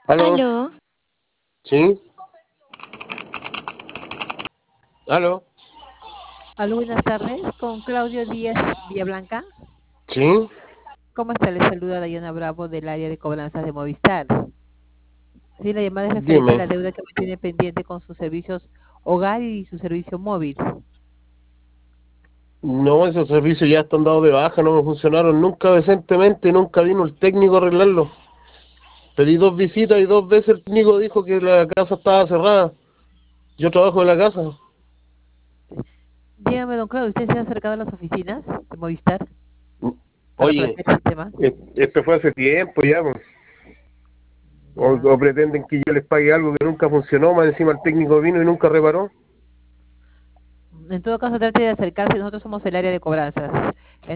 ¿Aló? Aló, ¿Sí? ¿Aló? Aló, buenas tardes, con Claudio Díaz Villablanca. ¿Sí? ¿Cómo está? Le saluda Dayana Bravo del área de cobranzas de Movistar. Sí, la llamada es referente a Dime. la deuda que tiene pendiente con sus servicios hogar y su servicio móvil. No, esos servicios ya están dados de baja, no me funcionaron nunca decentemente, nunca vino el técnico a arreglarlo. Pedí 2 visitas y 2 veces el técnico dijo que la casa estaba cerrada. Yo trabajo en la casa. Dígame, don Claudio, ¿usted se ha acercado a las oficinas de Movistar para Oye, plantear el tema? esto fue hace tiempo ya, pues. Ya. O pretenden que yo les pague algo que nunca funcionó, más encima el técnico vino y nunca reparó. En todo caso, trate de acercarse, nosotros somos el área de cobranzas.